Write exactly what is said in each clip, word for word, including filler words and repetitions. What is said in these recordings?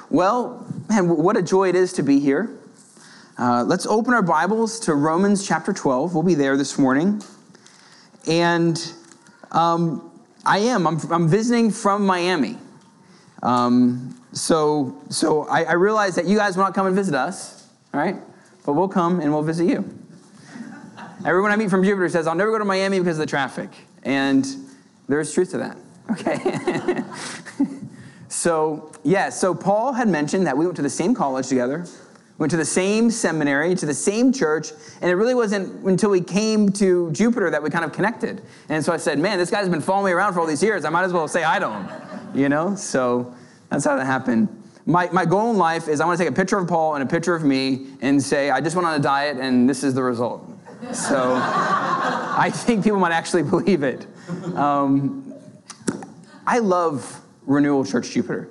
Well, man, what a joy it is to be here. Uh, let's open our Bibles to Romans chapter twelve. We'll be there this morning. And um, I am. I'm, I'm visiting from Miami. Um, so so I, I realize that you guys will not come and visit us, all right? But we'll come and we'll visit you. Everyone I meet from Jupiter says, I'll never go to Miami because of the traffic. And there's truth to that, okay? So, yeah, so Paul had mentioned that we went to the same college together, went to the same seminary, to the same church, and it really wasn't until we came to Jupiter that we kind of connected. And so I said, man, this guy's been following me around for all these years. I might as well say hi to him, you know? So that's how that happened. My my goal in life is I want to take a picture of Paul and a picture of me and say, I just went on a diet and this is the result. So I think people might actually believe it. Um, I love Renewal Church Jupiter.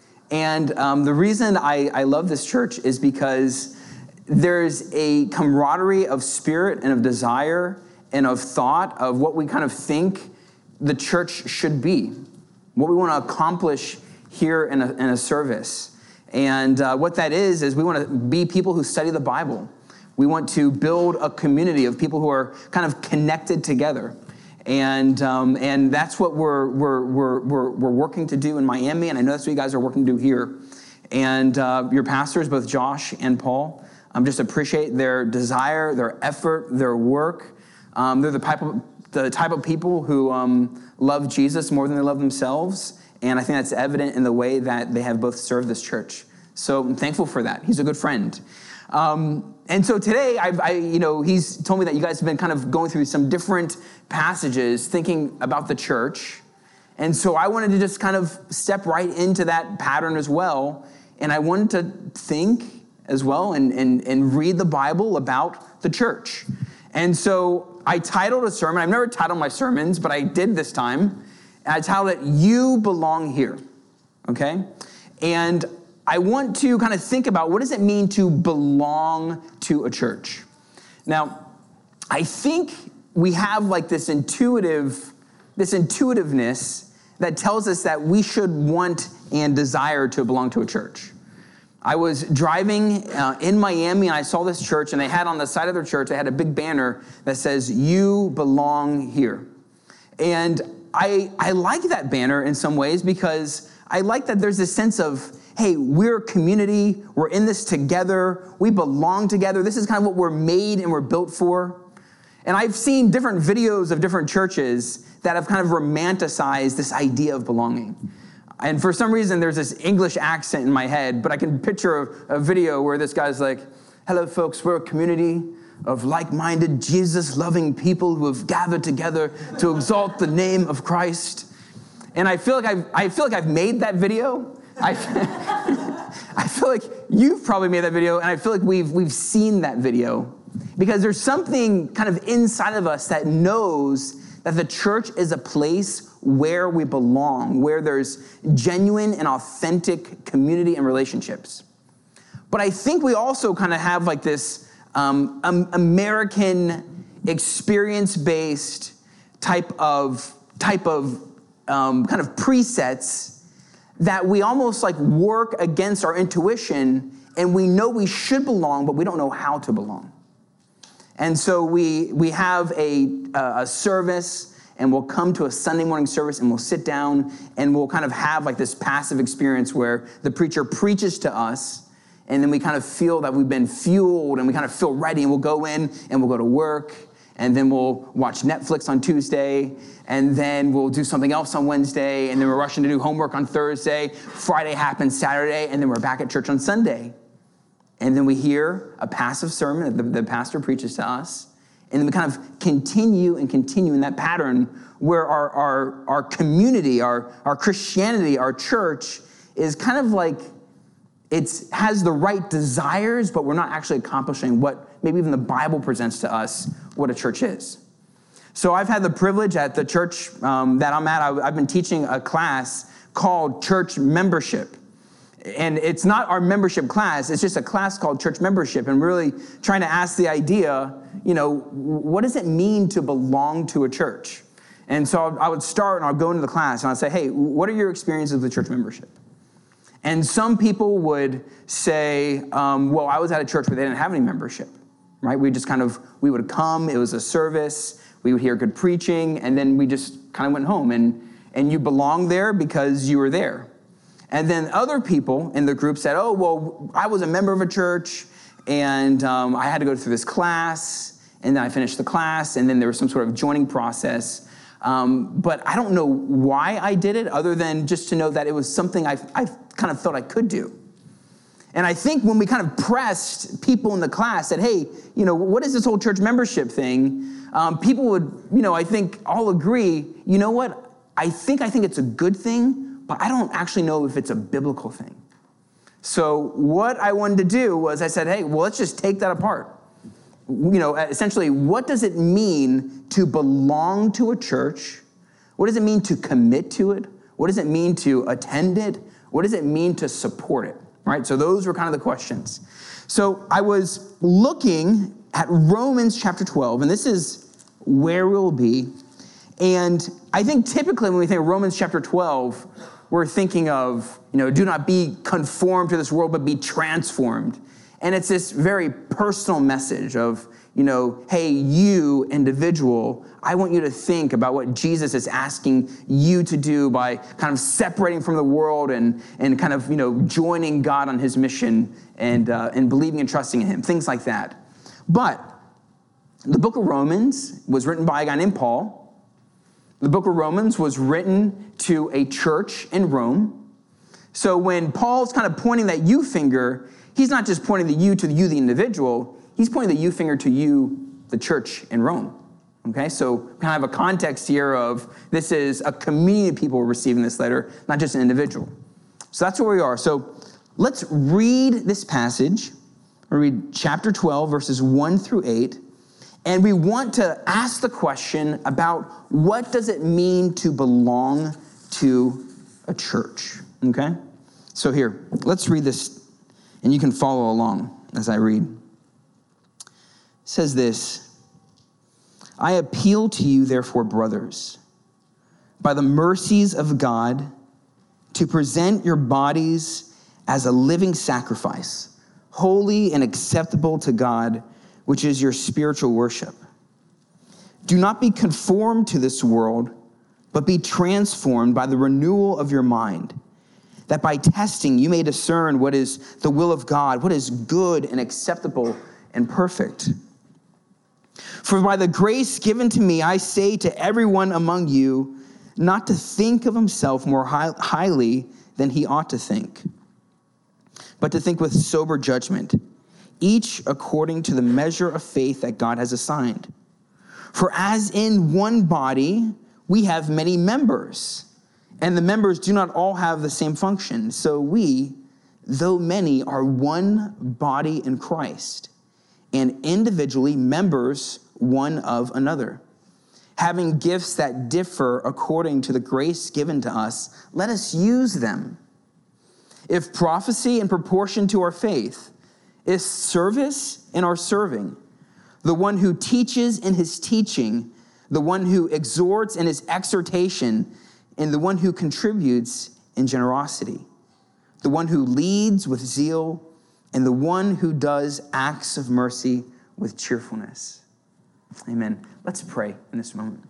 And um, the reason I, I love this church is because there's a camaraderie of spirit and of desire and of thought of what we kind of think the church should be, what we want to accomplish here in a, in a service. And uh, what that is, is we want to be people who study the Bible. We want to build a community of people who are kind of connected together. And um, and that's what we're, we're we're we're we're working to do in Miami, and I know that's what you guys are working to do here. And uh, your pastors, both Josh and Paul, um, just appreciate their desire, their effort, their work. Um, they're the type of the type of people who um, love Jesus more than they love themselves, and I think that's evident in the way that they have both served this church. So I'm thankful for that. He's a good friend. Um, and so today, I've, I, you know, he's told me that you guys have been kind of going through some different passages, thinking about the church. And so I wanted to just kind of step right into that pattern as well. And I wanted to think as well and, and, and read the Bible about the church. And so I titled a sermon. I've never titled my sermons, but I did this time. And I titled it, You Belong Here. Okay? And I want to kind of think about what does it mean to belong to a church. Now, I think we have like this intuitive, this intuitiveness that tells us that we should want and desire to belong to a church. I was driving uh, in Miami and I saw this church, and they had on the side of their church, they had a big banner that says, You belong here. And I I like that banner in some ways because I like that there's this sense of, hey, we're a community, we're in this together, we belong together. This is kind of what we're made and we're built for. And I've seen different videos of different churches that have kind of romanticized this idea of belonging. And for some reason, there's this English accent in my head, but I can picture a, a video where this guy's like, hello, folks, we're a community of like-minded, Jesus-loving people who have gathered together to exalt the name of Christ. And I feel like I've, I feel like I've made that video. I, I feel like you've probably made that video, and I feel like we've we've seen that video because there's something kind of inside of us that knows that the church is a place where we belong, where there's genuine and authentic community and relationships. But I think we also kind of have like this um, um, American experience-based type of type of um, kind of presets that we almost like work against our intuition, and we know we should belong, but we don't know how to belong. And so we we have a, a service, and we'll come to a Sunday morning service, and we'll sit down, and we'll kind of have like this passive experience where the preacher preaches to us, and then we kind of feel that we've been fueled, and we kind of feel ready, and we'll go in, and we'll go to work, and then we'll watch Netflix on Tuesday, and then we'll do something else on Wednesday, and then we're rushing to do homework on Thursday. Friday happens Saturday, and then we're back at church on Sunday. And then we hear a passive sermon that the, the pastor preaches to us, and then we kind of continue and continue in that pattern where our our, our community, our, our Christianity, our church is kind of like, it has the right desires, but we're not actually accomplishing what maybe even the Bible presents to us what a church is. So I've had the privilege at the church um, that I'm at, I, I've been teaching a class called Church Membership. And it's not our membership class, it's just a class called Church Membership, and really trying to ask the idea, you know, what does it mean to belong to a church? And so I would start and I'll go into the class and I'd say, hey, what are your experiences with church membership? And some people would say, um, well, I was at a church where they didn't have any membership, right? We just kind of, we would come, it was a service, we would hear good preaching, and then we just kind of went home. And, and you belonged there because you were there. And then other people in the group said, oh, well, I was a member of a church, and um, I had to go through this class, and then I finished the class, and then there was some sort of joining process. Um, but I don't know why I did it, other than just to know that it was something I, I kind of thought I could do. And I think when we kind of pressed people in the class, said, hey, you know, what is this whole church membership thing? Um, people would, you know, I think all agree, you know what? I think I think it's a good thing, but I don't actually know if it's a biblical thing. So what I wanted to do was I said, hey, well, let's just take that apart. You know, essentially, what does it mean to belong to a church? What does it mean to commit to it? What does it mean to attend it? What does it mean to support it? Right? So those were kind of the questions. So I was looking at Romans chapter twelve, and this is where we'll be. And I think typically when we think of Romans chapter twelve, we're thinking of, you know, do not be conformed to this world, but be transformed. And it's this very personal message of, you know, hey, you individual, I want you to think about what Jesus is asking you to do by kind of separating from the world and, and kind of, you know, joining God on his mission and, uh, and believing and trusting in him, things like that. But the book of Romans was written by a guy named Paul. The book of Romans was written to a church in Rome. So when Paul's kind of pointing that you finger, he's not just pointing the you to you, the individual. He's pointing the you finger to you, the church in Rome. Okay, so kind of a context here of this is a community of people receiving this letter, not just an individual. So that's where we are. So let's read this passage. We'll read chapter twelve, verses one through eight. And we want to ask the question about what does it mean to belong to a church, okay? So here, let's read this, and you can follow along as I read. It says this, I appeal to you, therefore, brothers, by the mercies of God, to present your bodies as a living sacrifice, holy and acceptable to God, which is your spiritual worship. Do not be conformed to this world, but be transformed by the renewal of your mind, that by testing you may discern what is the will of God, what is good and acceptable and perfect. For by the grace given to me, I say to everyone among you, not to think of himself more high, highly than he ought to think, but to think with sober judgment, each according to the measure of faith that God has assigned. For as in one body we have many members, and the members do not all have the same function, so we, though many, are one body in Christ, and individually members one of another. Having gifts that differ according to the grace given to us, let us use them. If prophecy in proportion to our faith, if service in our serving, the one who teaches in his teaching, the one who exhorts in his exhortation, and the one who contributes in generosity, the one who leads with zeal, and the one who does acts of mercy with cheerfulness. Amen. Let's pray in this moment.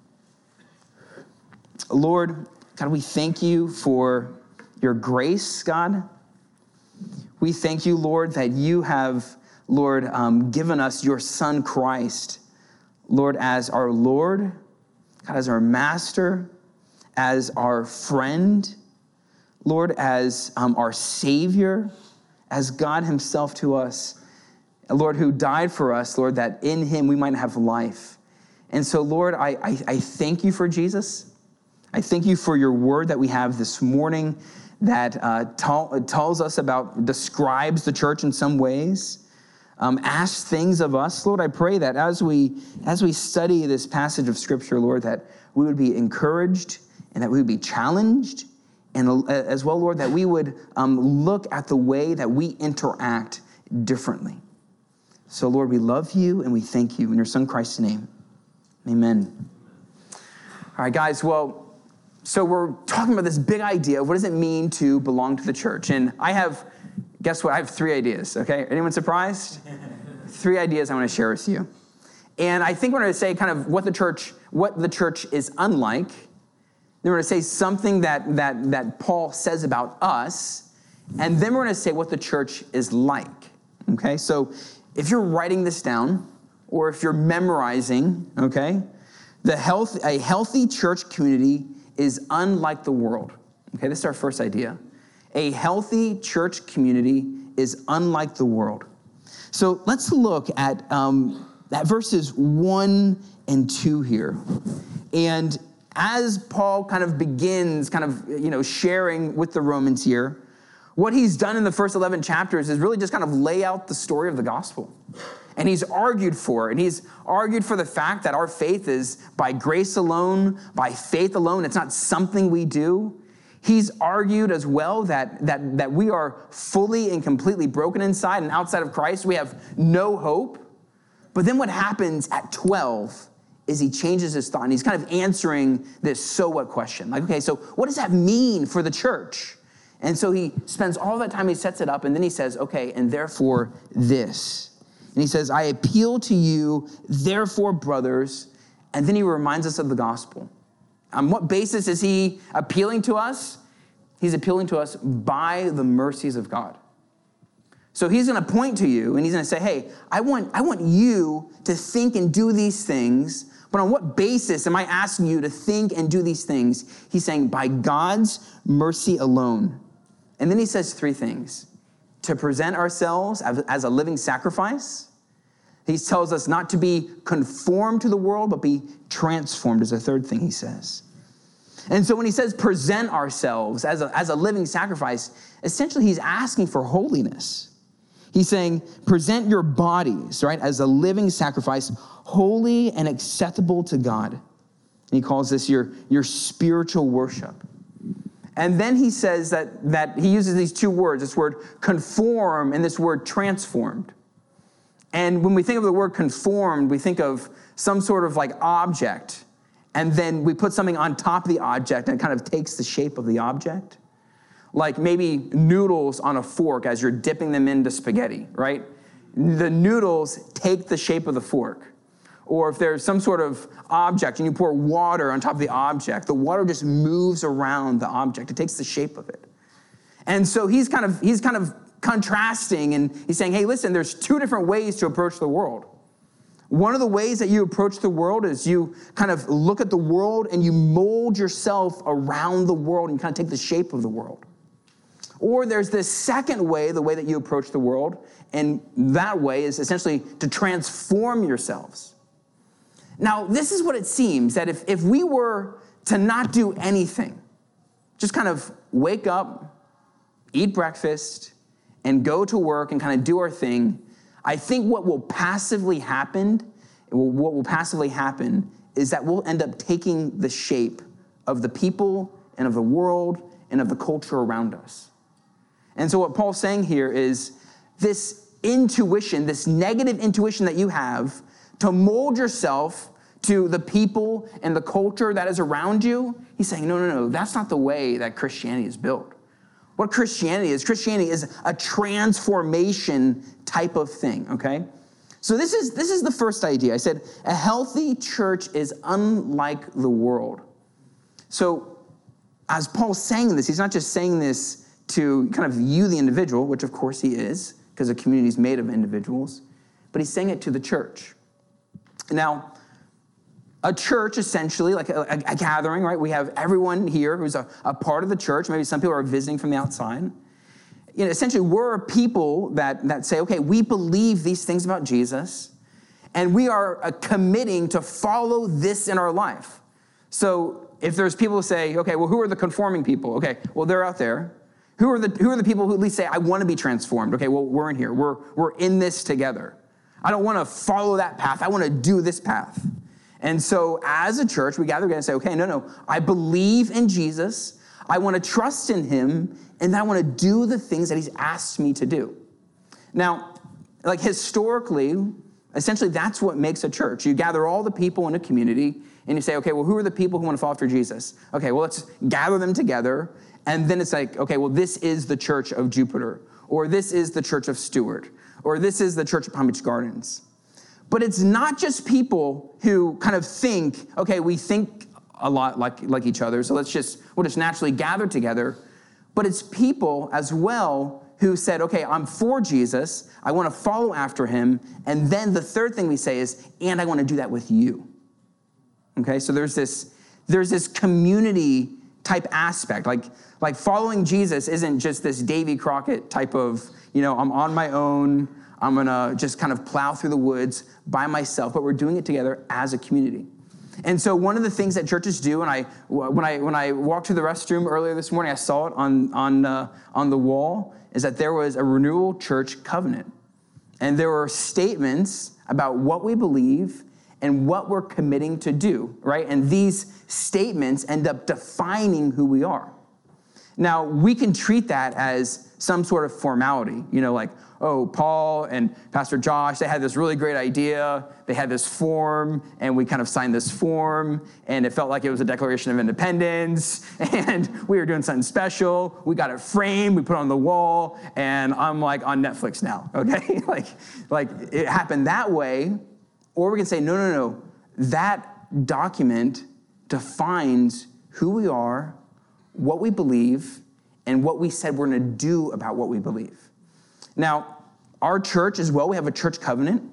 Lord, God, we thank you for your grace, God. We thank you, Lord, that you have, Lord, um, given us your Son, Christ, Lord, as our Lord, God, as our master, as our friend, Lord, as um, our Savior, as God himself to us, Lord, who died for us, Lord, that in him we might have life. And so, Lord, I, I, I thank you for Jesus. I thank you for your word that we have this morning that uh, t- tells us about, describes the church in some ways, um, asks things of us. Lord, I pray that as we as we study this passage of Scripture, Lord, that we would be encouraged and that we would be challenged, and uh, as well, Lord, that we would um, look at the way that we interact differently. So, Lord, we love you and we thank you in your Son Christ's name. Amen. All right, guys, well, so we're talking about this big idea of what does it mean to belong to the church. And I have, guess what? I have three ideas, okay? Anyone surprised? Three ideas I want to share with you. And I think we're going to say kind of what the church, what the church is unlike. Then we're going to say something that, that, that Paul says about us. And then we're going to say what the church is like, okay? So if you're writing this down, or if you're memorizing, okay, the health, a healthy church community is unlike the world. Okay, this is our first idea. A healthy church community is unlike the world. So let's look at, um, at verses one and two here. And as Paul kind of begins kind of, you know, sharing with the Romans here, what he's done in the first eleven chapters is really just kind of lay out the story of the gospel. And he's argued for it. And he's argued for the fact that our faith is by grace alone, by faith alone. It's not something we do. He's argued as well that, that, that we are fully and completely broken inside, and outside of Christ, we have no hope. But then what happens at twelve is he changes his thought, and he's kind of answering this so what question. Like, okay, so what does that mean for the church? And so he spends all that time, he sets it up, and then he says, okay, and therefore this. And he says, I appeal to you, therefore, brothers. And then he reminds us of the gospel. On what basis is he appealing to us? He's appealing to us by the mercies of God. So he's going to point to you, and he's going to say, hey, I want, I want you to think and do these things. But on what basis am I asking you to think and do these things? He's saying, by God's mercy alone. And then he says three things. To present ourselves as a living sacrifice. He tells us not to be conformed to the world, but be transformed is a third thing he says. And so when he says present ourselves as a, as a living sacrifice, essentially he's asking for holiness. He's saying present your bodies, right, as a living sacrifice, holy and acceptable to God. And he calls this your, your spiritual worship. And then he says that, that he uses these two words, this word conform and this word transformed. And when we think of the word conformed, we think of some sort of like object, and then we put something on top of the object and it kind of takes the shape of the object. Like maybe noodles on a fork as you're dipping them into spaghetti, right? The noodles take the shape of the fork. Or if there's some sort of object and you pour water on top of the object, the water just moves around the object. It takes the shape of it. And so he's kind of he's kind of contrasting, and he's saying, hey, listen, there's two different ways to approach the world. One of the ways that you approach the world is you kind of look at the world and you mold yourself around the world and kind of take the shape of the world. Or there's this second way, the way that you approach the world, and that way is essentially to transform yourselves. Now, this is what it seems, that if, if we were to not do anything, just kind of wake up, eat breakfast, and go to work and kind of do our thing, I think what will passively happen, what will passively happen is that we'll end up taking the shape of the people and of the world and of the culture around us. And so what Paul's saying here is this intuition, this negative intuition that you have to mold yourself to the people and the culture that is around you, he's saying, no, no, no, that's not the way that Christianity is built. What Christianity is, Christianity is a transformation type of thing, okay? So this is this is the first idea. I said, a healthy church is unlike the world. So as Paul's saying this, he's not just saying this to kind of you, the individual, which of course he is, because a community is made of individuals, but he's saying it to the church. Now, a church, essentially, like a, a, a gathering, right? We have everyone here who's a, a part of the church. Maybe some people are visiting from the outside. You know, essentially, we're a people that, that say, okay, we believe these things about Jesus, and we are uh, committing to follow this in our life. So if there's people who say, okay, well, who are the conforming people? Okay, well, they're out there. Who are the who are the people who at least say, I want to be transformed? Okay, well, we're in here. We're, we're in this together. I don't want to follow that path. I want to do this path. And so as a church, we gather together and say, okay, no, no, I believe in Jesus. I want to trust in him, and I want to do the things that he's asked me to do. Now, like historically, essentially that's what makes a church. You gather all the people in a community, and you say, okay, well, who are the people who want to follow after Jesus? Okay, well, let's gather them together. And then it's like, okay, well, this is the church of Jupiter, or this is the church of Stewart, or this is the church of Palm Beach Gardens. But it's not just people who kind of think, okay, we think a lot like, like each other, so let's just, we'll just naturally gather together. But it's people as well who said, okay, I'm for Jesus, I want to follow after him, and then the third thing we say is, and I want to do that with you. Okay, so there's this, there's this community type aspect. Like, like following Jesus isn't just this Davy Crockett type of, you know, I'm on my own, I'm gonna just kind of plow through the woods by myself, but we're doing it together as a community. And so one of the things that churches do, and I, when I when I walked to the restroom earlier this morning, I saw it on on uh, on the wall, is that there was a Renewal Church covenant, and there were statements about what we believe and what we're committing to do, right? And these statements end up defining who we are. Now, we can treat that as some sort of formality, you know, like, oh, Paul and Pastor Josh, they had this really great idea. They had this form, and we kind of signed this form, and it felt like it was a Declaration of Independence, and we were doing something special. We got it framed, we put it on the wall, and I'm like on Netflix now, okay? like, like it happened that way. Or we can say, no, no, no, that document defines who we are, what we believe, and what we said we're going to do about what we believe. Now, our church as well, we have a church covenant.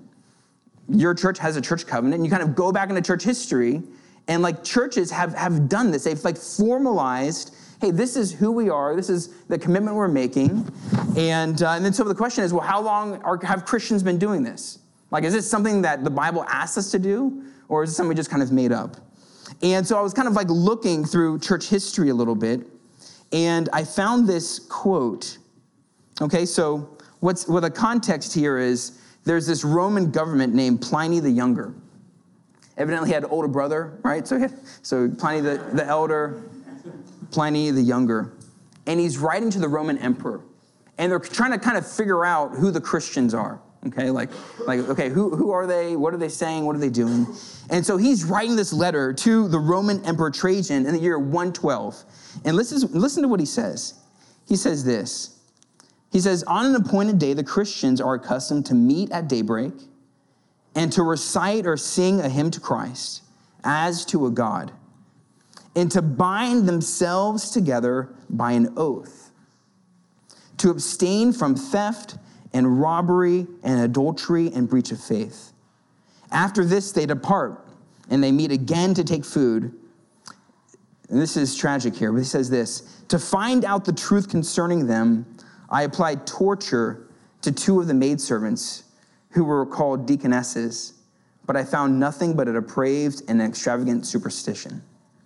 Your church has a church covenant. And you kind of go back into church history, and like churches have, have done this. They've like formalized, hey, this is who we are. This is the commitment we're making. And, uh, and then so the question is, well, how long are, have Christians been doing this? Like, is this something that the Bible asks us to do, or is it something we just kind of made up? And so I was kind of like looking through church history a little bit, and I found this quote. Okay, so what's what the context here is, there's this Roman government named Pliny the Younger. Evidently he had an older brother, right? So, so Pliny the, the elder, Pliny the Younger. And he's writing to the Roman emperor. And they're trying to kind of figure out who the Christians are. Okay, like, like okay, who, who are they? What are they saying? What are they doing? And so he's writing this letter to the Roman Emperor Trajan in the year one twelve. And listen, listen to what he says. He says this. He says, on an appointed day, the Christians are accustomed to meet at daybreak and to recite or sing a hymn to Christ as to a God, and to bind themselves together by an oath, to abstain from theft and robbery and adultery and breach of faith. After this, they depart, and they meet again to take food. And this is tragic here, but he says this, to find out the truth concerning them, I applied torture to two of the maidservants who were called deaconesses, but I found nothing but a depraved and extravagant superstition.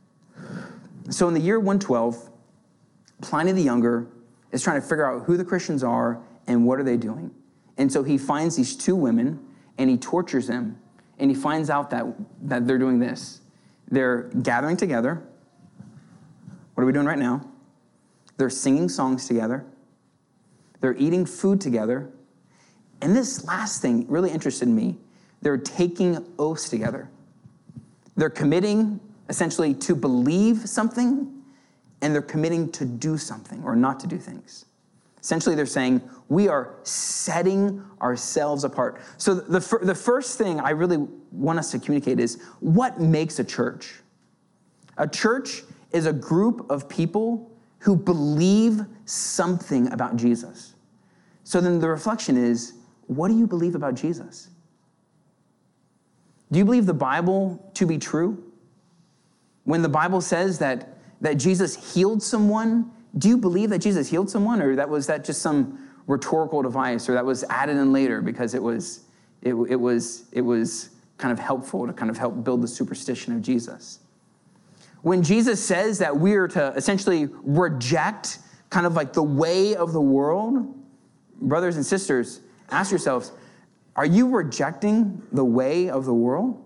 So in the year one twelve, Pliny the Younger is trying to figure out who the Christians are and what are they doing. And so he finds these two women, and he tortures them, and he finds out that, that they're doing this. They're gathering together. What are we doing right now? They're singing songs together. They're eating food together. And this last thing really interested me. They're taking oaths together. They're committing, essentially, to believe something, and they're committing to do something or not to do things. Essentially, they're saying, we are setting ourselves apart. So the, the, the first thing I really want us to communicate is, what makes a church? A church is a group of people who believe something about Jesus. So then the reflection is, what do you believe about Jesus? Do you believe the Bible to be true? When the Bible says that, that Jesus healed someone, do you believe that Jesus healed someone, or that was that just some rhetorical device, or that was added in later because it was it, it was it was kind of helpful to kind of help build the superstition of Jesus? When Jesus says that we are to essentially reject kind of like the way of the world, brothers and sisters, ask yourselves, are you rejecting the way of the world?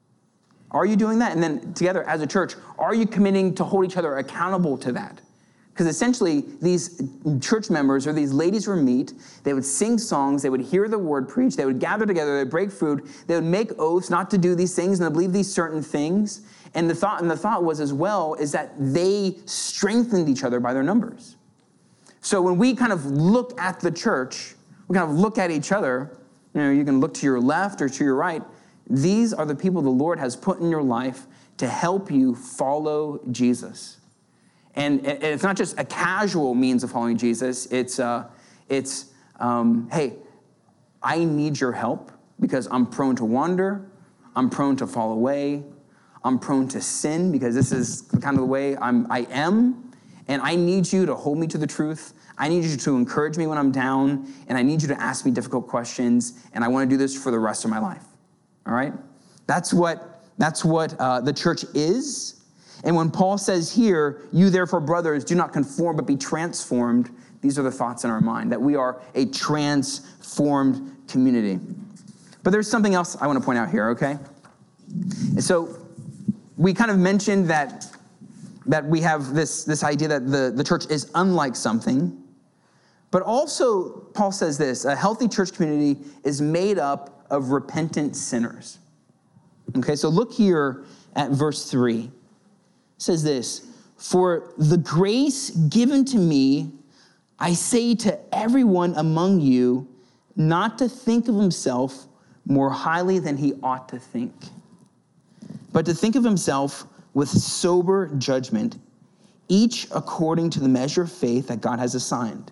Are you doing that? And then together as a church, are you committing to hold each other accountable to that? Because essentially, these church members or these ladies would meet, they would sing songs, they would hear the word preached, they would gather together, they would break food, they would make oaths not to do these things and to believe these certain things. And the thought, and the thought was as well is that they strengthened each other by their numbers. So when we kind of look at the church, we kind of look at each other, you know, you can look to your left or to your right. These are the people the Lord has put in your life to help you follow Jesus. And it's not just a casual means of following Jesus. It's, uh, it's um, hey, I need your help because I'm prone to wander. I'm prone to fall away. I'm prone to sin because this is kind of the way I'm, I am. And I need you to hold me to the truth. I need you to encourage me when I'm down. And I need you to ask me difficult questions. And I want to do this for the rest of my life. All right? That's what, that's what uh, the church is. And when Paul says here, you therefore, brothers, do not conform, but be transformed, these are the thoughts in our mind, that we are a transformed community. But there's something else I want to point out here, okay? And so we kind of mentioned that, that we have this, this idea that the, the church is unlike something. But also, Paul says this, a healthy church community is made up of repentant sinners. Okay, so look here at verse three. It says this, for the grace given to me, I say to everyone among you, not to think of himself more highly than he ought to think, but to think of himself with sober judgment, each according to the measure of faith that God has assigned.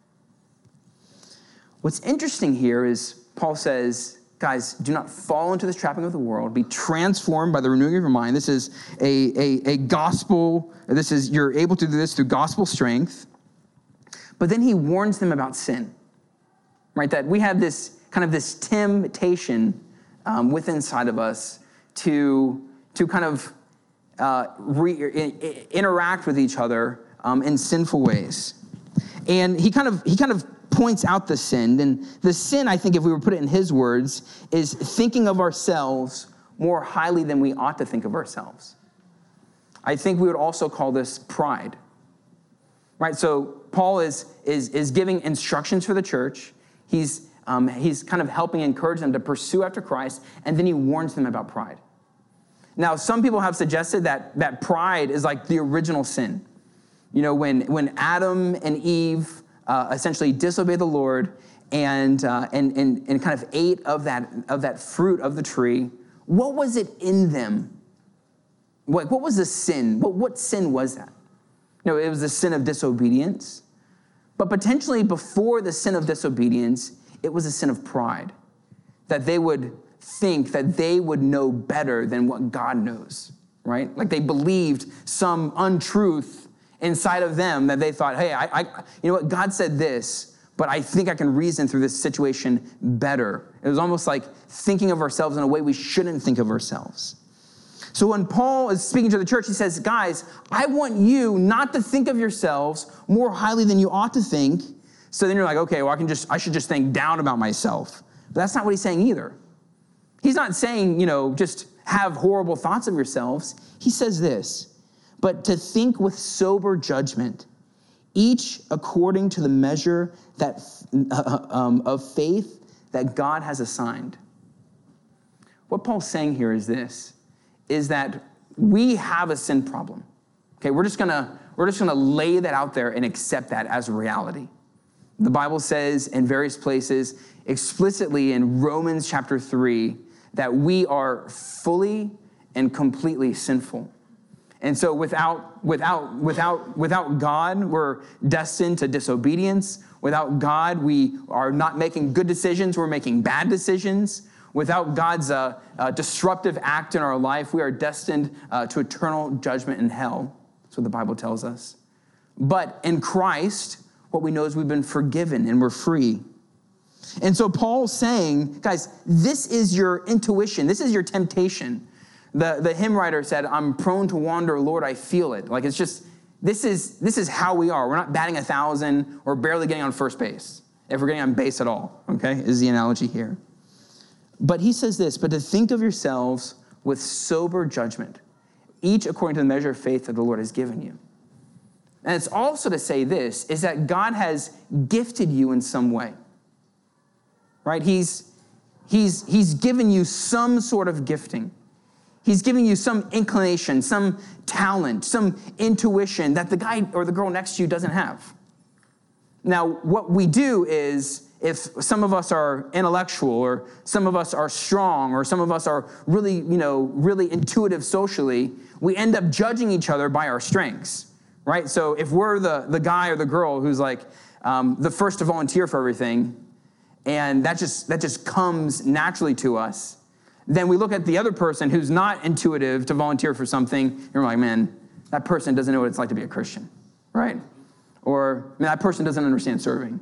What's interesting here is Paul says, guys, do not fall into this trapping of the world. Be transformed by the renewing of your mind. This is a, a, a gospel. This is, you're able to do this through gospel strength. But then he warns them about sin, right? That we have this kind of this temptation um, within inside of us to, to kind of uh, re, I, interact with each other um, in sinful ways. And he kind of, he kind of, points out the sin. And the sin, I think, if we were to put it in his words, is thinking of ourselves more highly than we ought to think of ourselves. I think we would also call this pride. Right? So Paul is is is giving instructions for the church. He's um, he's kind of helping encourage them to pursue after Christ, and then he warns them about pride. Now, some people have suggested that that pride is like the original sin. You know, when when Adam and Eve Uh, essentially disobeyed the Lord and, uh, and and and kind of ate of that of that fruit of the tree. What was it in them? What what was the sin? What what sin was that? No, it was the sin of disobedience. But potentially before the sin of disobedience, it was a sin of pride. That they would think that they would know better than what God knows, right? Like they believed some untruth inside of them that they thought, hey, I, I, you know what, God said this, but I think I can reason through this situation better. It was almost like thinking of ourselves in a way we shouldn't think of ourselves. So when Paul is speaking to the church, he says, guys, I want you not to think of yourselves more highly than you ought to think. So then you're like, okay, well, I can just, I should just think down about myself. But that's not what he's saying either. He's not saying, you know, just have horrible thoughts of yourselves. He says this, but to think with sober judgment, each according to the measure that uh, um, of faith that God has assigned. What Paul's saying here is this, is that we have a sin problem. Okay, we're just gonna we're just gonna lay that out there and accept that as a reality. The Bible says in various places, explicitly in Romans chapter three, that we are fully and completely sinful. And so without, without, without, without God, we're destined to disobedience. Without God, we are not making good decisions. We're making bad decisions. Without God's uh, uh, disruptive act in our life, we are destined uh, to eternal judgment in hell. That's what the Bible tells us. But in Christ, what we know is we've been forgiven and we're free. And so Paul's saying, guys, this is your intuition. This is your temptation. The, the hymn writer said, I'm prone to wander, Lord, I feel it. Like it's just, this is this is how we are. We're not batting a thousand or barely getting on first base, if we're getting on base at all, okay, is the analogy here. But he says this, but to think of yourselves with sober judgment, each according to the measure of faith that the Lord has given you. And it's also to say this, is that God has gifted you in some way, right? He's, he's, he's given you some sort of gifting. He's giving you some inclination, some talent, some intuition that the guy or the girl next to you doesn't have. Now, what we do is, if some of us are intellectual, or some of us are strong, or some of us are really, you know, really intuitive socially, we end up judging each other by our strengths, right? So if we're the, the guy or the girl who's like um, the first to volunteer for everything, and that just that just comes naturally to us, then we look at the other person who's not intuitive to volunteer for something, and we're like, man, that person doesn't know what it's like to be a Christian, right? Or, man, that person doesn't understand serving.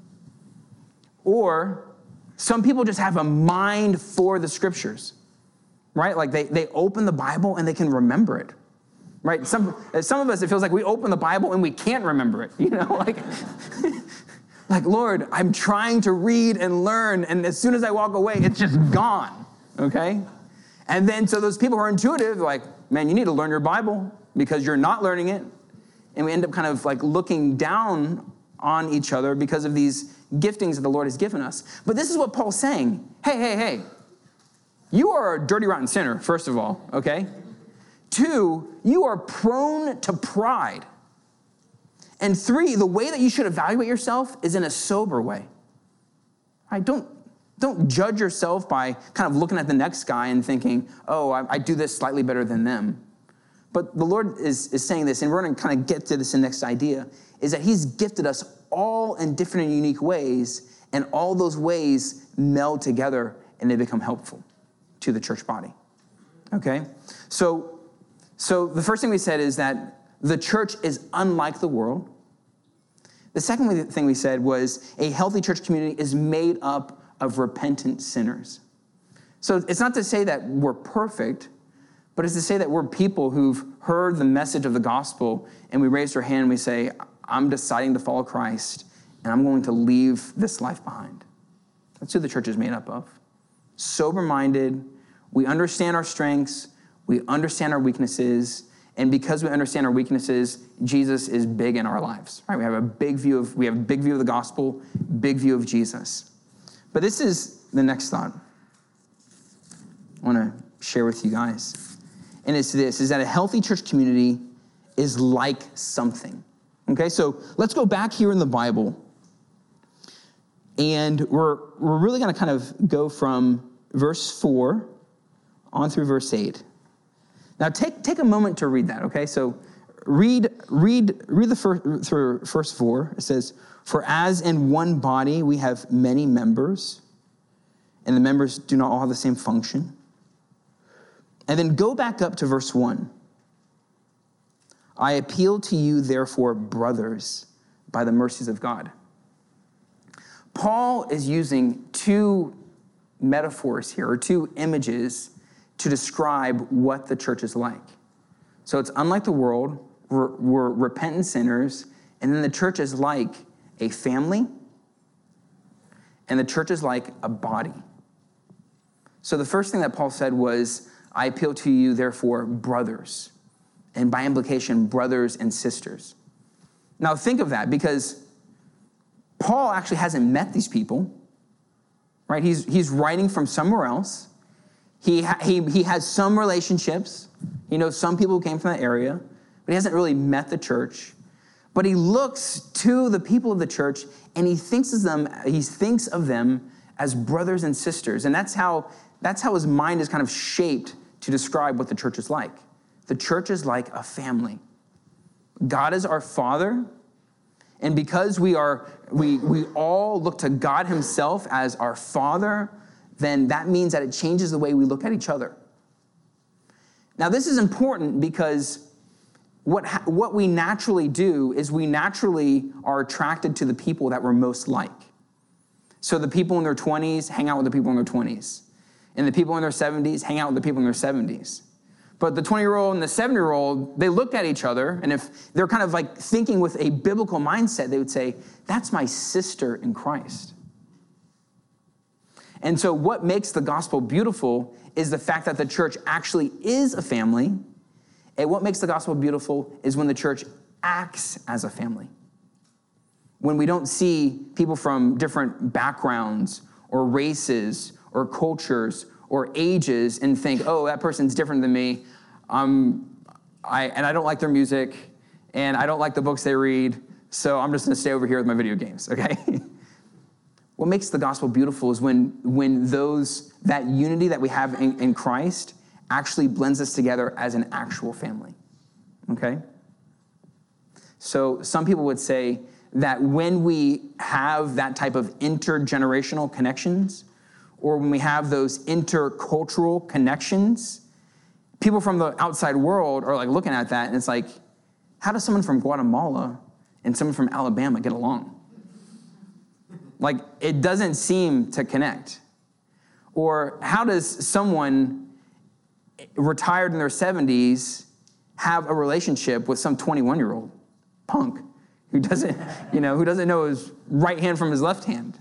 Or some people just have a mind for the scriptures, right? Like they, they open the Bible and they can remember it, right? Some, some of us, it feels like we open the Bible and we can't remember it, you know? Like, like, Lord, I'm trying to read and learn, and as soon as I walk away, it's just gone, okay? And then, so those people who are intuitive, like, man, you need to learn your Bible because you're not learning it. And we end up kind of like looking down on each other because of these giftings that the Lord has given us. But this is what Paul's saying. Hey, hey, hey, you are a dirty, rotten sinner, first of all, okay? Two, you are prone to pride. And three, the way that you should evaluate yourself is in a sober way. Right? Don't, don't judge yourself by kind of looking at the next guy and thinking, oh, I, I do this slightly better than them. But the Lord is, is saying this, and we're going to kind of get to this in the next idea, is that he's gifted us all in different and unique ways, and all those ways meld together, and they become helpful to the church body. Okay? So, so the first thing we said is that the church is unlike the world. The second thing we said was a healthy church community is made up of repentant sinners. So it's not to say that we're perfect, but it's to say that we're people who've heard the message of the gospel, and we raise our hand and we say, I'm deciding to follow Christ, and I'm going to leave this life behind. That's who the church is made up of. Sober-minded, we understand our strengths, we understand our weaknesses, and because we understand our weaknesses, Jesus is big in our lives. Right? We have a big view of we have a big view of the gospel, big view of Jesus. But this is the next thought I want to share with you guys. And it's this, is that a healthy church community is like something. Okay, so let's go back here in the Bible. And we're, we're really going to kind of go from verse four on through verse eight. Now take, take a moment to read that, okay? So read, read, read the first, through first four. It says, for as in one body we have many members, and the members do not all have the same function. And then go back up to verse one. I appeal to you, therefore, brothers, by the mercies of God. Paul is using two metaphors here, or two images, to describe what the church is like. So it's unlike the world. We're, we're repentant sinners. And then the church is like a family. And the church is like a body. So the first thing that Paul said was, I appeal to you, therefore, brothers. And by implication, brothers and sisters. Now think of that, because Paul actually hasn't met these people, right? He's, he's writing from somewhere else. He, ha- he, he has some relationships. He knows some people who came from that area, but he hasn't really met the church. But he looks to the people of the church, and he thinks of them, he thinks of them as brothers and sisters. And that's how, that's how his mind is kind of shaped to describe what the church is like. The church is like a family. God is our Father, and because we are, we, we all look to God himself as our Father, then that means that it changes the way we look at each other. Now, this is important because what, ha- what we naturally do is we naturally are attracted to the people that we're most like. So the people in their twenties hang out with the people in their twenties. And the people in their seventies hang out with the people in their seventies. But the twenty-year-old and the seventy-year-old, they look at each other, and if they're kind of like thinking with a biblical mindset, they would say, that's my sister in Christ. And so what makes the gospel beautiful is the fact that the church actually is a family. And what makes the gospel beautiful is when the church acts as a family. When we don't see people from different backgrounds or races or cultures or ages and think, oh, that person's different than me, um, I, and I don't like their music, and I don't like the books they read, so I'm just going to stay over here with my video games, okay? What makes the gospel beautiful is when, when those that unity that we have in, in Christ actually blends us together as an actual family, okay? So some people would say that when we have that type of intergenerational connections, or when we have those intercultural connections, people from the outside world are like looking at that and it's like, how does someone from Guatemala and someone from Alabama get along? Like, it doesn't seem to connect. Or how does someone retired in their seventies have a relationship with some twenty-one-year-old punk who doesn't, you know, who doesn't know his right hand from his left hand?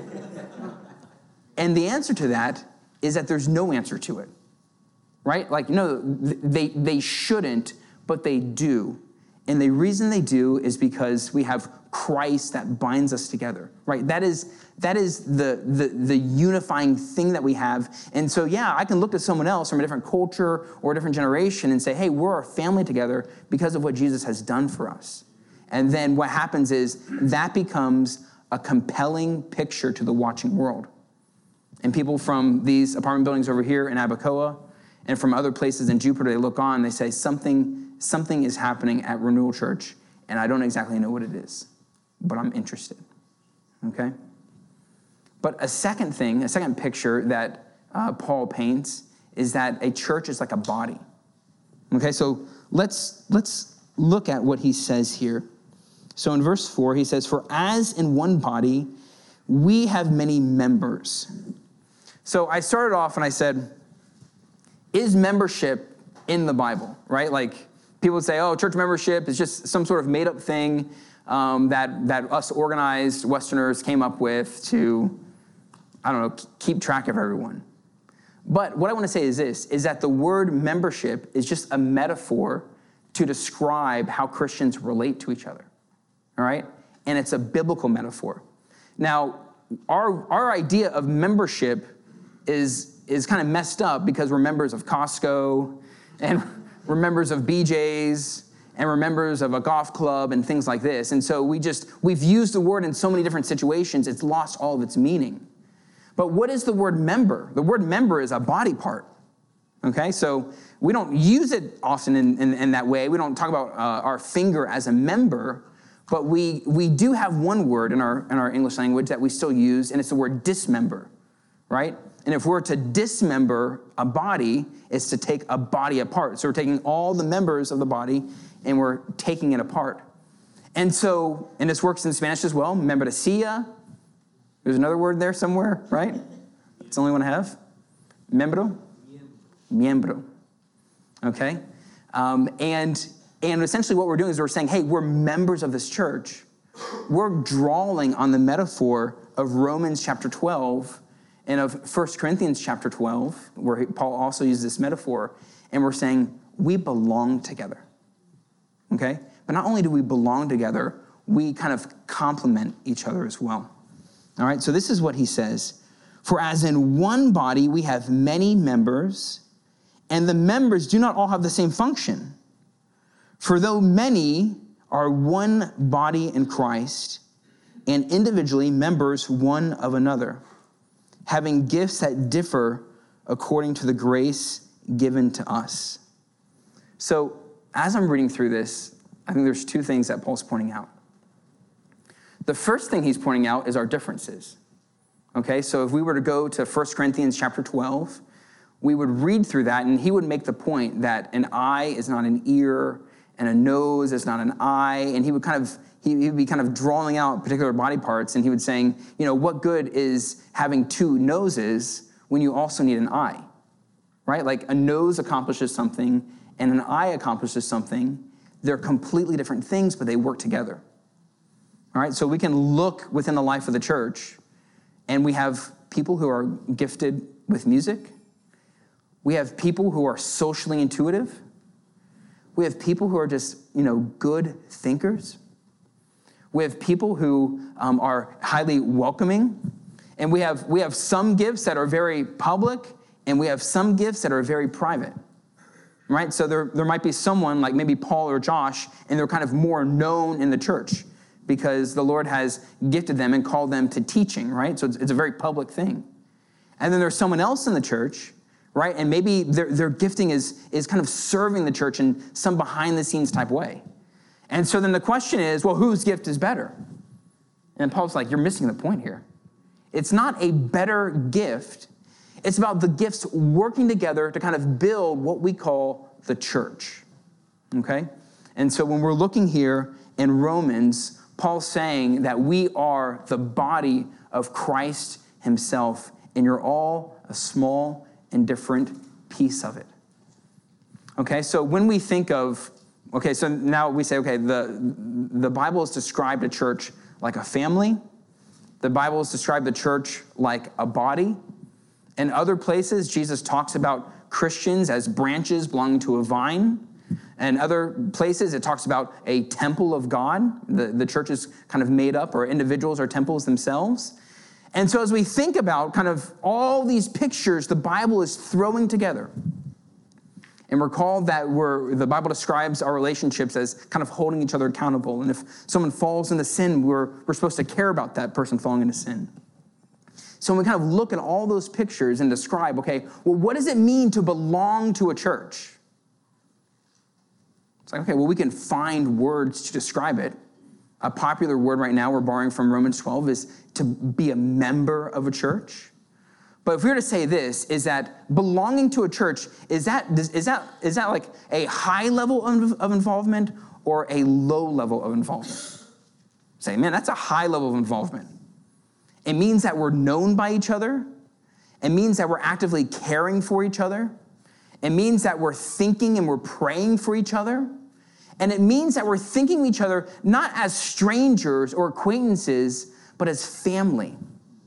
And the answer to that is that there's no answer to it, right? Like, no, they they shouldn't, but they do. And the reason they do is because we have Christ that binds us together, right? That is that is the, the, the unifying thing that we have. And so, yeah, I can look at someone else from a different culture or a different generation and say, hey, we're a family together because of what Jesus has done for us. And then what happens is that becomes a compelling picture to the watching world. And people from these apartment buildings over here in Abacoa and from other places in Jupiter, they look on, they say, something, something is happening at Renewal Church, and I don't exactly know what it is, but I'm interested, okay? But a second thing, a second picture that uh, Paul paints is that a church is like a body, okay? So let's, let's look at what he says here. So in verse four, he says, for as in one body, we have many members. So I started off and I said, is membership in the Bible, right? Like, people would say, oh, church membership is just some sort of made-up thing um, that, that us organized Westerners came up with to, I don't know, keep track of everyone. But what I want to say is this, is that the word membership is just a metaphor to describe how Christians relate to each other, all right? And it's a biblical metaphor. Now, our, our idea of membership is, is kind of messed up because we're members of Costco and we're members of B J's and we're members of a golf club and things like this. And so we just, we've used the word in so many different situations, it's lost all of its meaning. But what is the word member? The word member is a body part, okay? So we don't use it often in, in, in that way. We don't talk about uh, our finger as a member, but we, we do have one word in our, in our English language that we still use, and it's the word dismember, right? And if we're to dismember a body, it's to take a body apart. So we're taking all the members of the body and we're taking it apart. And so, and this works in Spanish as well, membresía. There's another word there somewhere, right? It's the only one I have. Membro? Miembro. Okay? Um, and, and essentially what we're doing is we're saying, hey, we're members of this church. We're drawing on the metaphor of Romans chapter twelve and of First Corinthians chapter twelve, where Paul also uses this metaphor, and we're saying we belong together, okay? But not only do we belong together, we kind of complement each other as well. All right, so this is what he says. For as in one body we have many members, and the members do not all have the same function. For though many are one body in Christ, and individually members one of another, having gifts that differ according to the grace given to us. So as I'm reading through this, I think there's two things that Paul's pointing out. The first thing he's pointing out is our differences. Okay, so if we were to go to First Corinthians chapter twelve, we would read through that and he would make the point that an eye is not an ear and a nose is not an eye, and he would kind of He would be kind of drawing out particular body parts, and he would saying, you know, what good is having two noses when you also need an eye, right? Like a nose accomplishes something and an eye accomplishes something. They're completely different things, but they work together, all right? So we can look within the life of the church, and we have people who are gifted with music. We have people who are socially intuitive. We have people who are just, you know, good thinkers. We have people who um, are highly welcoming. And we have we have some gifts that are very public, and we have some gifts that are very private. Right? So there, there might be someone like maybe Paul or Josh, and they're kind of more known in the church because the Lord has gifted them and called them to teaching, right? So it's, it's a very public thing. And then there's someone else in the church, right? And maybe their, their gifting is, is kind of serving the church in some behind-the-scenes type way. And so then the question is, well, whose gift is better? And Paul's like, you're missing the point here. It's not a better gift. It's about the gifts working together to kind of build what we call the church, okay? And so when we're looking here in Romans, Paul's saying that we are the body of Christ himself, and you're all a small and different piece of it. Okay, so when we think of, okay, so now we say, okay, the, the Bible has described a church like a family. The Bible has described the church like a body. In other places, Jesus talks about Christians as branches belonging to a vine. And other places, it talks about a temple of God. The, the church is kind of made up, or individuals are temples themselves. And so as we think about kind of all these pictures the Bible is throwing together, and recall that we're, the Bible describes our relationships as kind of holding each other accountable. And if someone falls into sin, we're, we're supposed to care about that person falling into sin. So when we kind of look at all those pictures and describe, okay, well, what does it mean to belong to a church? It's like, okay, well, we can find words to describe it. A popular word right now we're borrowing from Romans twelve is to be a member of a church. But if we were to say this, is that belonging to a church, is that is that is that like a high level of, of involvement or a low level of involvement? Say, man, that's a high level of involvement. It means that we're known by each other. It means that we're actively caring for each other. It means that we're thinking and we're praying for each other. And it means that we're thinking of each other not as strangers or acquaintances, but as family.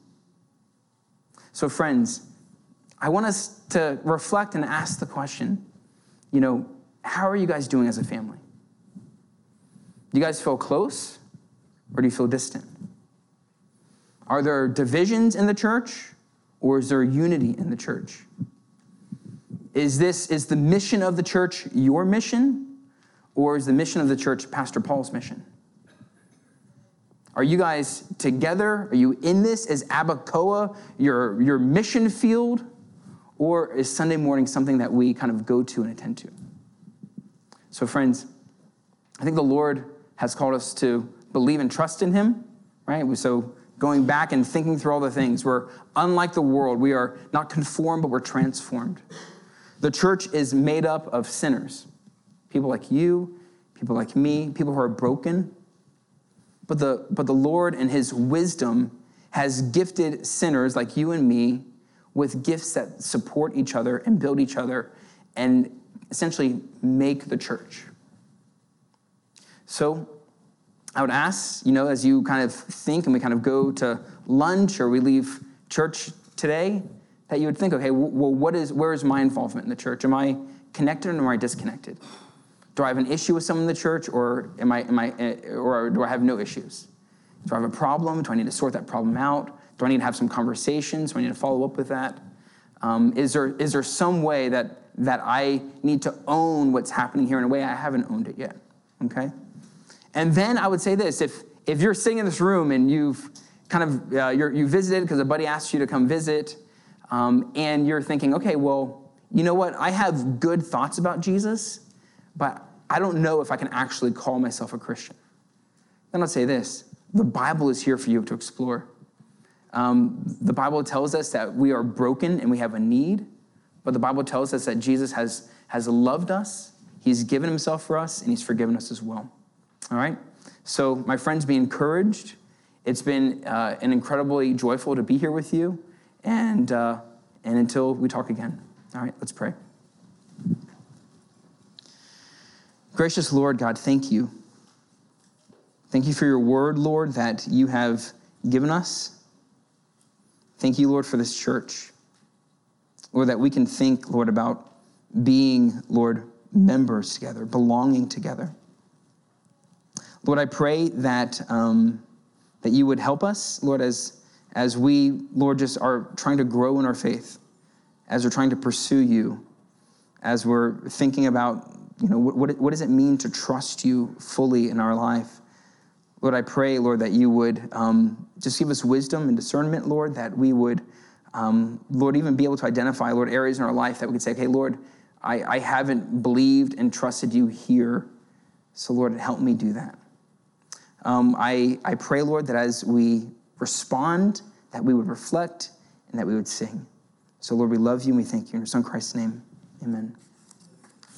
So friends, I want us to reflect and ask the question, you know, how are you guys doing as a family? Do you guys feel close or do you feel distant? Are there divisions in the church, or is there unity in the church? Is this, is the mission of the church your mission, or is the mission of the church Pastor Paul's mission? Are you guys together? Are you in this? Is Abacoa your, your mission field, or is Sunday morning something that we kind of go to and attend to? So friends, I think the Lord has called us to believe and trust in him, right? So going back and thinking through all the things. We're unlike the world. We are not conformed, but we're transformed. The church is made up of sinners. People like you, people like me, people who are broken. But the, but the Lord in his wisdom has gifted sinners like you and me with gifts that support each other and build each other and essentially make the church. So I would ask, you know, as you kind of think and we kind of go to lunch or we leave church today, that you would think, okay, well, what is, where is my involvement in the church? Am I connected or am I disconnected? Do I have an issue with someone in the church, or am I, am I, or do I have no issues? Do I have a problem? Do I need to sort that problem out? Do I need to have some conversations? Do I need to follow up with that? Um, is there is there some way that that I need to own what's happening here in a way I haven't owned it yet? Okay. And then I would say this: if if you're sitting in this room and you've kind of uh, you're, you visited because a buddy asked you to come visit, um, and you're thinking, okay, well, you know what? I have good thoughts about Jesus, but I don't know if I can actually call myself a Christian. Then I'll say this: the Bible is here for you to explore. Um, the Bible tells us that we are broken and we have a need, but the Bible tells us that Jesus has, has loved us, he's given himself for us, and he's forgiven us as well. All right? So my friends, be encouraged. It's been uh, an incredibly joyful to be here with you, and, uh, and until we talk again. All right, let's pray. Gracious Lord God, thank you. Thank you for your word, Lord, that you have given us. Thank you, Lord, for this church. Lord, that we can think, Lord, about being, Lord, members together, belonging together. Lord, I pray that um, that you would help us, Lord, as as we, Lord, just are trying to grow in our faith, as we're trying to pursue you, as we're thinking about, you know, what, what does it mean to trust you fully in our life? Lord, I pray, Lord, that you would um, just give us wisdom and discernment, Lord, that we would, um, Lord, even be able to identify, Lord, areas in our life that we could say, okay, Lord, I, I haven't believed and trusted you here, so Lord, help me do that. Um, I, I pray, Lord, that as we respond, that we would reflect and that we would sing. So, Lord, we love you and we thank you. In your Son Christ's name, amen.